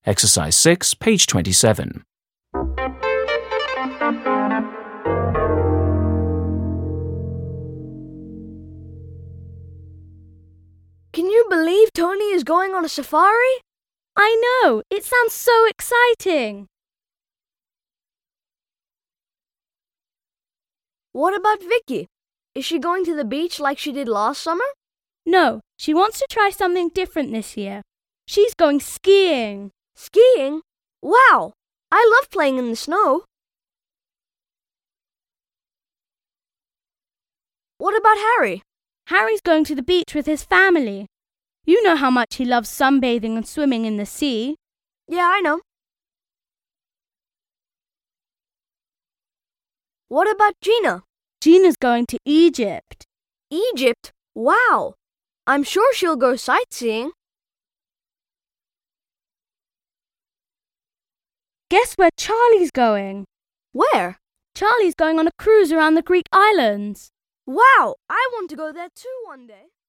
Exercise 6, page 27. Can you believe Tony is going on a safari? I know, it sounds so exciting. What about Vicky? Is she going to the beach like she did last summer? No, she wants to try something different this year. She's going skiing. Skiing? Wow! I love playing in the snow. What about Harry? Harry's going to the beach with his family. You know how much he loves sunbathing and swimming in the sea. Yeah, I know. What about Gina? Gina's going to Egypt. Egypt? Wow! I'm sure she'll go sightseeing. Guess where Charlie's going? Where? Charlie's going on a cruise around the Greek islands. Wow! I want to go there too one day.